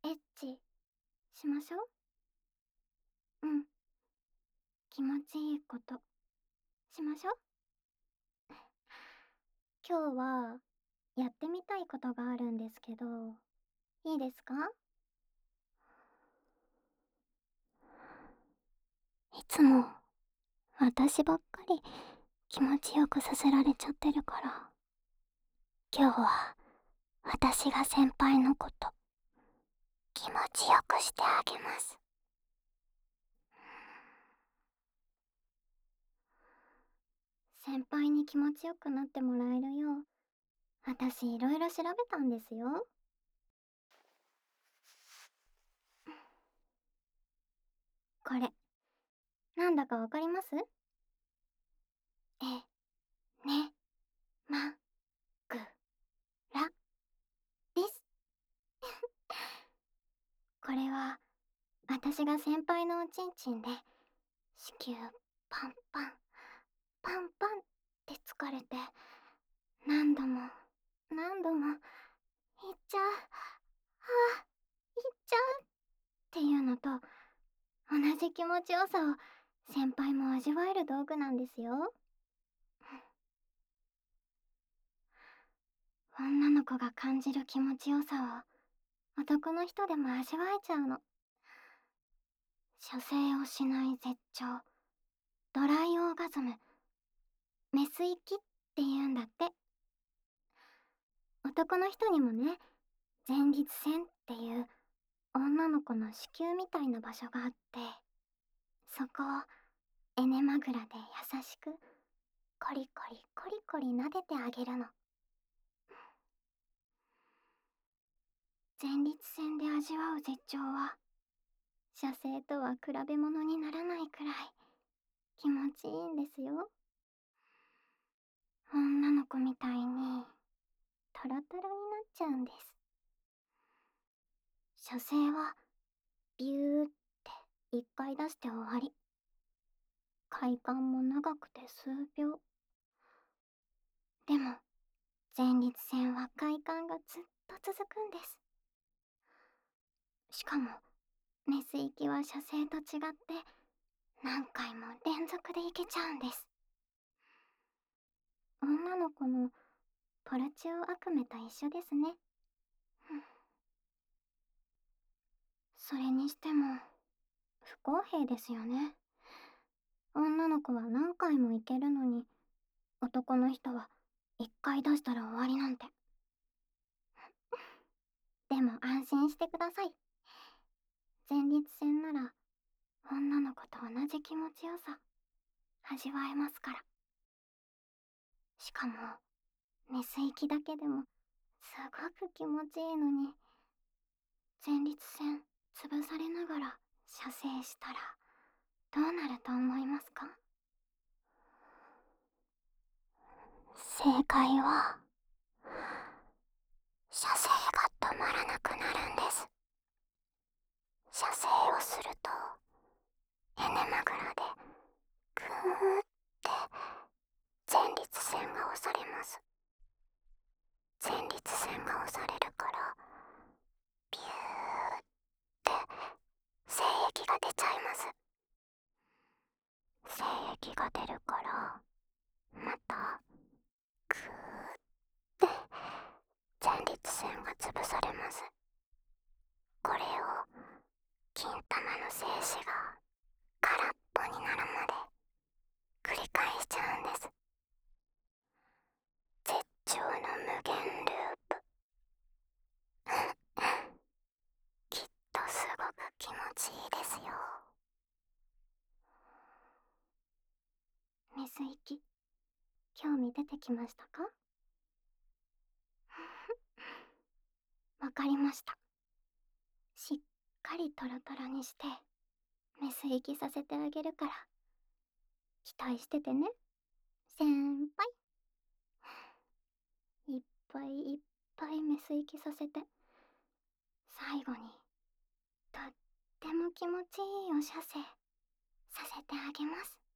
エッチしましょう。うん。気持ちいいことしましょう。今日はやってみたいことがあるんですけど、いいですか？いつも私ばっかり気持ちよくさせられちゃってるから、今日は私が先輩のこと気持ちよくしてあげます。先輩に気持ちよくなってもらえるよう、私いろいろ調べたんですよ。これ、なんだかわかります？え、ね、ま、ぐ、ら、です。これは、私が先輩のおちんちんで、子宮パンパン、パンパンって疲れて、何度も、何度も、いっちゃう、ああ、いっちゃうっていうのと、同じ気持ちよさを先輩も味わえる道具なんですよ。女の子が感じる気持ちよさを男の人でも味わえちゃうの。射精をしない絶頂、ドライオーガズム、メス行きって言うんだって。男の人にもね、前立腺っていう女の子の子宮みたいな場所があって、そこをエネマグラで優しくコリコリコリコリ撫でてあげるの。前立腺で味わう絶頂は射精とは比べ物にならないくらい気持ちいいんですよ。女の子みたいにトロトロになっちゃうんです。射精はビューって一回出して終わり。快感も長くて数秒。でも前立腺は快感がずっと続くんです。しかもメス行きは射精と違って何回も連続でいけちゃうんです。女の子のポルチオ悪夢と一緒ですね。それにしても不公平ですよね。女の子は何回もいけるのに、男の人は一回出したら終わりなんて。でも安心してください。前立腺なら女の子と同じ気持ちよさ味わえますから。しかもメス行きだけでもすごく気持ちいいのに、前立腺潰されながら射精したらどうなると思いますか？正解は射精が止まらなくなるんです。射精をするとエネマグラでグーって前立腺が押されます。前立腺が押されるからビューって精液が出ちゃいます。精液が出るからまたグーって前立腺が潰されます。これを金玉の精子が空っぽになるまで繰り返しちゃうんです。絶頂の無限ループ。きっとすごく気持ちいいですよ。メス行き、興味出てきましたか？わかりました。しっかりトロトロにしてメス行きさせてあげるから期待しててね、先輩。いっぱいいっぱいメス行きさせて、最後にとっても気持ちいいお射精させてあげます。